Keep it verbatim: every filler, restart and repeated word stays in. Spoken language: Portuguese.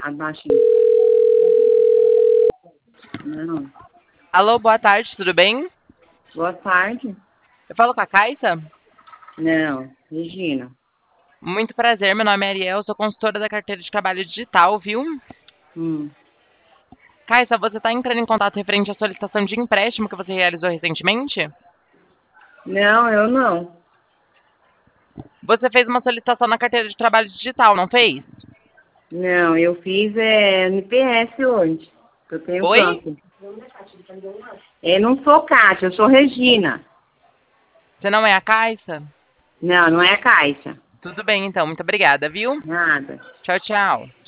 Abaixinho. Não. Alô, boa tarde, tudo bem? Boa tarde. Eu falo com a Caixa? Não, Regina. Muito prazer, meu nome é Ariel, sou consultora da carteira de trabalho digital, viu? Hum. Caixa, você está entrando em contato referente à solicitação de empréstimo que você realizou recentemente? Não, eu não. Você fez uma solicitação na carteira de trabalho digital, não fez? Não, eu fiz é, N P S hoje. Eu tenho Oi? câncer. Eu não sou Cátia, eu sou Regina. Você não é a Caixa? Não, não é Caixa. Tudo bem, então. Muito obrigada, viu? Nada. Tchau, tchau.